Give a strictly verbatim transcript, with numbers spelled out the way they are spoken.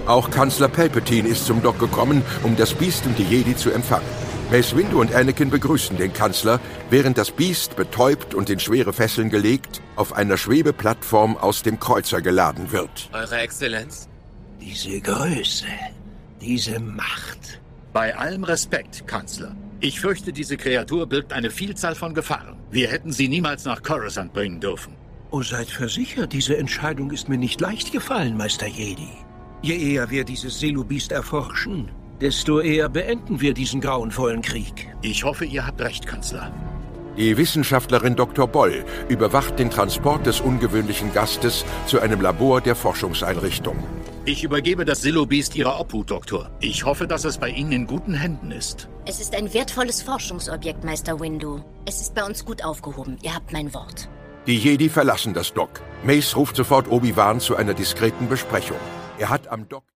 Auch Kanzler Palpatine ist zum Dock gekommen, um das Biest und die Jedi zu empfangen. Mace Windu und Anakin begrüßen den Kanzler, während das Biest, betäubt und in schwere Fesseln gelegt, auf einer Schwebeplattform aus dem Kreuzer geladen wird. Eure Exzellenz? Diese Größe, diese Macht. Bei allem Respekt, Kanzler. Ich fürchte, diese Kreatur birgt eine Vielzahl von Gefahren. Wir hätten sie niemals nach Coruscant bringen dürfen. Oh, seid versichert, diese Entscheidung ist mir nicht leicht gefallen, Meister Jedi. Je eher wir dieses Seelubiest erforschen, desto eher beenden wir diesen grauenvollen Krieg. Ich hoffe, ihr habt recht, Kanzler. Die Wissenschaftlerin Doktor Boll überwacht den Transport des ungewöhnlichen Gastes zu einem Labor der Forschungseinrichtung. Ich übergebe das Seelubiest Ihrer Obhut, Doktor. Ich hoffe, dass es bei Ihnen in guten Händen ist. Es ist ein wertvolles Forschungsobjekt, Meister Windu. Es ist bei uns gut aufgehoben. Ihr habt mein Wort. Die Jedi verlassen das Dock. Mace ruft sofort Obi-Wan zu einer diskreten Besprechung. Er hat am Dock